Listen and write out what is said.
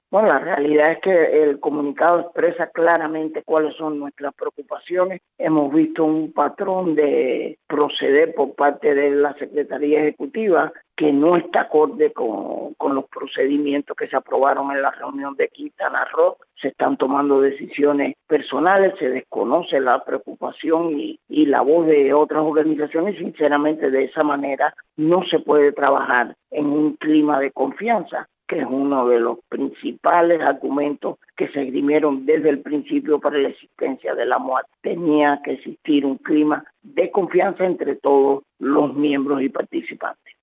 Bueno, la realidad es que el comunicado expresa claramente cuáles son nuestras preocupaciones. Hemos visto un patrón de proceder por parte de la Secretaría Ejecutiva que no está acorde con los procedimientos que se aprobaron en la reunión de Quintana Roo. Se están tomando decisiones personales, se desconoce la preocupación y la voz de otras organizaciones. Sinceramente, de esa manera no se puede trabajar en un clima de confianza, que es uno de los principales argumentos que se esgrimieron desde el principio para la existencia de la MOAT. Tenía que existir un clima de confianza entre todos los miembros y participantes.